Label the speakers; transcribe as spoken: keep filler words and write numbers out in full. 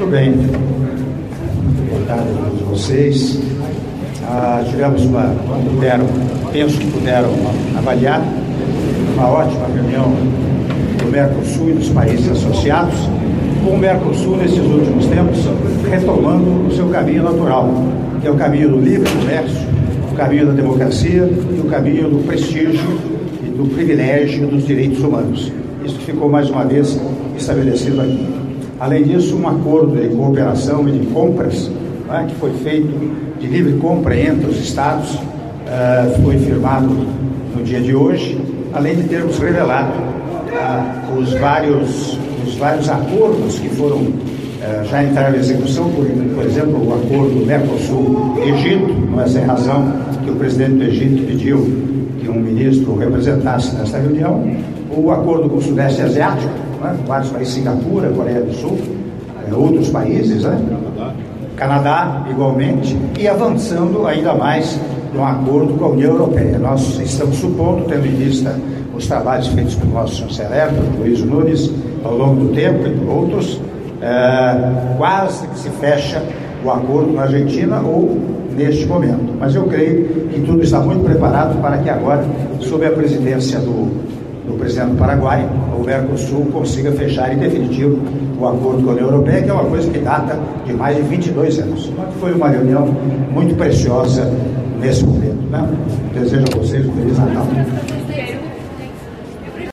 Speaker 1: bem. Boa tarde a todos vocês. Ah, tivemos uma, puderam, penso que puderam avaliar uma ótima reunião do Mercosul e dos países associados, com o Mercosul nesses últimos tempos retomando o seu caminho natural, que é o caminho do livre comércio, o caminho da democracia e o caminho do prestígio e do privilégio dos direitos humanos. Isso ficou mais uma vez estabelecido aqui. Além disso, um acordo de cooperação e de compras, né, que foi feito de livre compra entre os Estados, uh, foi firmado no dia de hoje, além de termos revelado uh, os, vários, os vários acordos que foram uh, já entraram em execução, por, por exemplo, o acordo Mercosul-Egito, não é sem razão que o presidente do Egito pediu que um ministro representasse nesta reunião, o acordo com o Sudeste Asiático, né, vários países, Singapura, Coreia do Sul, uh, outros países, né? Canadá, igualmente, e avançando ainda mais num acordo com a União Europeia. Nós estamos supondo, tendo em vista os trabalhos feitos pelo nosso chanceler, pelo Luiz Nunes, ao longo do tempo e por outros, é, quase que se fecha o acordo na Argentina ou neste momento. Mas eu creio que tudo está muito preparado para que agora, sob a presidência do, do presidente do Paraguai, o Mercosul consiga fechar em definitivo o acordo com a União Europeia, que é uma coisa que data de mais de vinte e dois anos. Foi uma reunião muito preciosa nesse momento, né? Desejo a vocês um Feliz Natal.